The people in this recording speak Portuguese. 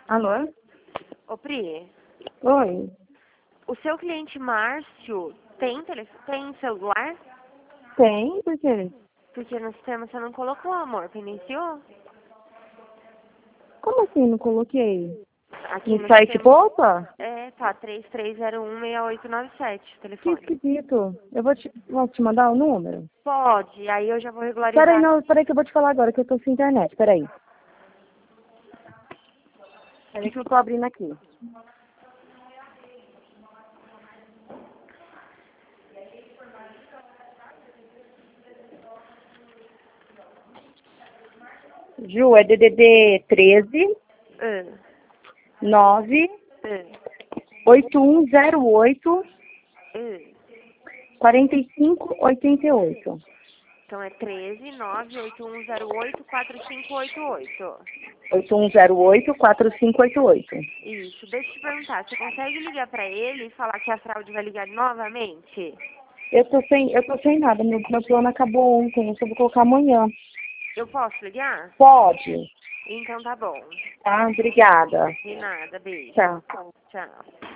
Alô? Ô, Pri, Oi. o seu cliente Márcio tem celular? Tem? Por quê? Porque no sistema você não colocou, amor. Iniciou? Como assim não coloquei? Aqui No no site sistema. Poupa? É, tá, 33016897, o Que telefone. esquisito. Posso te mandar o número? Pode, aí eu já vou Peraí, regularizar. não, peraí que eu vou te falar agora que eu tô sem internet, peraí. Peraí que eu tô abrindo aqui. Ju, é DDD 13 9 8108 4588. Então é 13 981084588. 8108 4588. Isso, deixa eu te perguntar, você consegue ligar pra ele e falar que a fraude vai ligar novamente? Eu tô sem nada, meu plano acabou ontem, eu só vou colocar amanhã. Eu posso ligar? Pode? Então tá bom. Tá, obrigada. De nada, beijo. Tchau. Tchau.